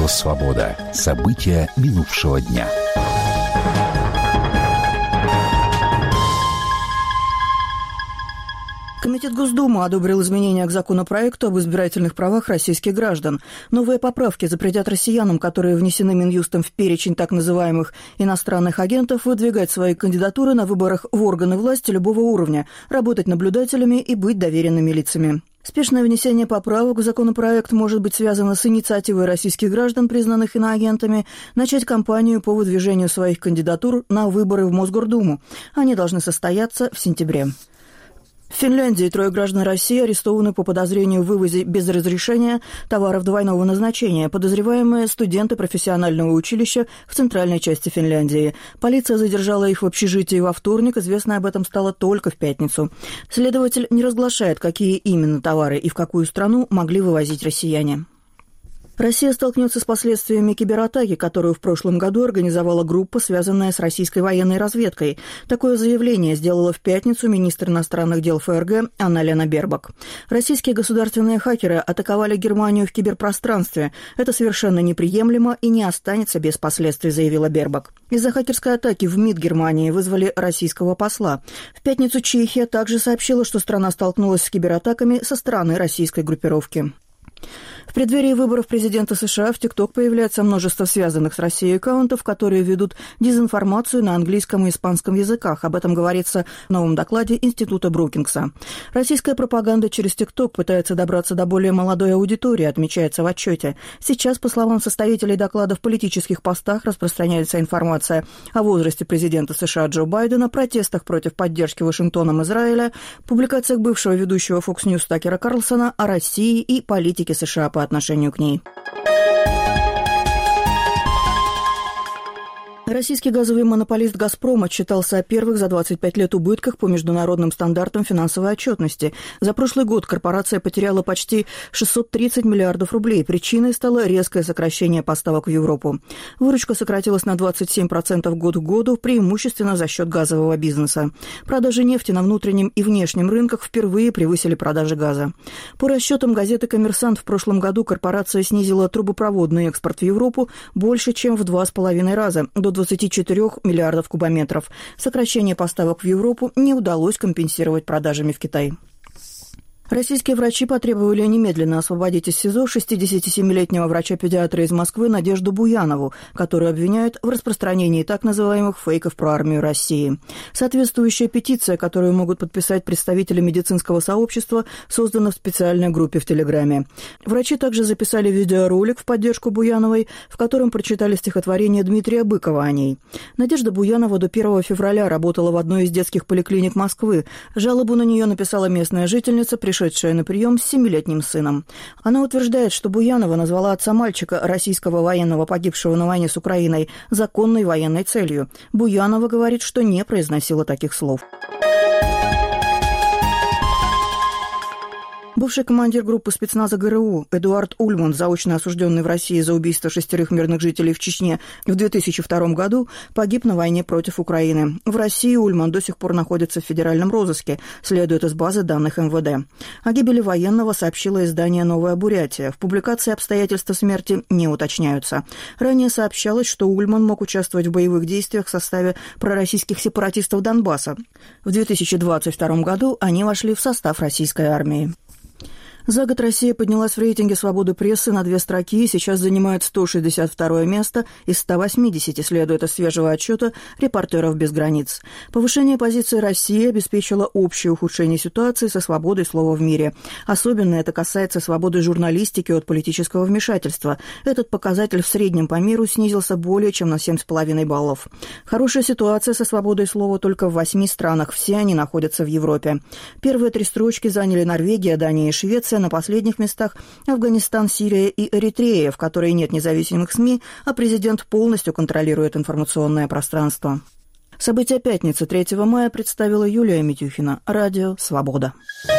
Радио «Свобода». События минувшего дня. Комитет Госдумы одобрил изменения к законопроекту об избирательных правах российских граждан. Новые поправки запретят россиянам, которые внесены Минюстом в перечень так называемых иностранных агентов, выдвигать свои кандидатуры на выборах в органы власти любого уровня, работать наблюдателями и быть доверенными лицами. Спешное внесение поправок в законопроект может быть связано с инициативой российских граждан, признанных иноагентами, начать кампанию по выдвижению своих кандидатур на выборы в Мосгордуму. Они должны состояться в сентябре. В Финляндии 3 граждан России арестованы по подозрению в вывозе без разрешения товаров двойного назначения. Подозреваемые – студенты профессионального училища в центральной части Финляндии. Полиция задержала их в общежитии во вторник. Известно об этом стало только в пятницу. Следователь не разглашает, какие именно товары и в какую страну могли вывозить россияне. Россия столкнется с последствиями кибератаки, которую в прошлом году организовала группа, связанная с российской военной разведкой. Такое заявление сделала в пятницу министр иностранных дел ФРГ Анна-Лена Бербок. Российские государственные хакеры атаковали Германию в киберпространстве. Это совершенно неприемлемо и не останется без последствий, заявила Бербок. Из-за хакерской атаки в МИД Германии вызвали российского посла. В пятницу Чехия также сообщила, что страна столкнулась с кибератаками со стороны российской группировки. В преддверии выборов президента США в ТикТок появляется множество связанных с Россией аккаунтов, которые ведут дезинформацию на английском и испанском языках. Об этом говорится в новом докладе Института Брукингса. Российская пропаганда через ТикТок пытается добраться до более молодой аудитории, отмечается в отчете. Сейчас, по словам составителей доклада, в политических постах распространяется информация о возрасте президента США Джо Байдена, протестах против поддержки Вашингтоном Израиля, публикациях бывшего ведущего Fox News Такера Карлсона о России и политике США по отношению к ней. Российский газовый монополист «Газпром» отчитался о первых за 25 лет убытках по международным стандартам финансовой отчетности. За прошлый год корпорация потеряла почти 630 миллиардов рублей. Причиной стало резкое сокращение поставок в Европу. Выручка сократилась на 27% год к году, преимущественно за счет газового бизнеса. Продажи нефти на внутреннем и внешнем рынках впервые превысили продажи газа. По расчетам газеты «Коммерсант», в прошлом году корпорация снизила трубопроводный экспорт в Европу больше, чем в 2,5 раза, до 24 миллиардов кубометров. Сокращение поставок в Европу не удалось компенсировать продажами в Китай. Российские врачи потребовали немедленно освободить из СИЗО 67-летнего врача-педиатра из Москвы Надежду Буянову, которую обвиняют в распространении так называемых фейков про армию России. Соответствующая петиция, которую могут подписать представители медицинского сообщества, создана в специальной группе в Телеграме. Врачи также записали видеоролик в поддержку Буяновой, в котором прочитали стихотворение Дмитрия Быкова о ней. Надежда Буянова до 1 февраля работала в одной из детских поликлиник Москвы. Жалобу на нее написала местная жительница, пришедшая на прием с 7-летним сыном. Она утверждает, что Буянова назвала отца мальчика, российского военного, погибшего на войне с Украиной, законной военной целью. Буянова говорит, что не произносила таких слов. Бывший командир группы спецназа ГРУ Эдуард Ульман, заочно осужденный в России за убийство 6 мирных жителей в Чечне в 2002 году, погиб на войне против Украины. В России Ульман до сих пор находится в федеральном розыске, следует из базы данных МВД. О гибели военного сообщило издание «Новая Бурятия». В публикации обстоятельства смерти не уточняются. Ранее сообщалось, что Ульман мог участвовать в боевых действиях в составе пророссийских сепаратистов Донбасса. В 2022 году они вошли в состав российской армии. За год Россия поднялась в рейтинге свободы прессы на 2 строки и сейчас занимает 162 место из 180, следует из свежего отчета «Репортеров без границ». Повышение позиции России обеспечило общее ухудшение ситуации со свободой слова в мире. Особенно это касается свободы журналистики от политического вмешательства. Этот показатель в среднем по миру снизился более чем на 7,5 баллов. Хорошая ситуация со свободой слова только в 8 странах, все они находятся в Европе. Первые 3 строчки заняли Норвегия, Дания и Швеция. На последних местах Афганистан, Сирия и Эритрея, в которой нет независимых СМИ, а президент полностью контролирует информационное пространство. События пятницы 3 мая представила Юлия Митюхина. Радио «Свобода».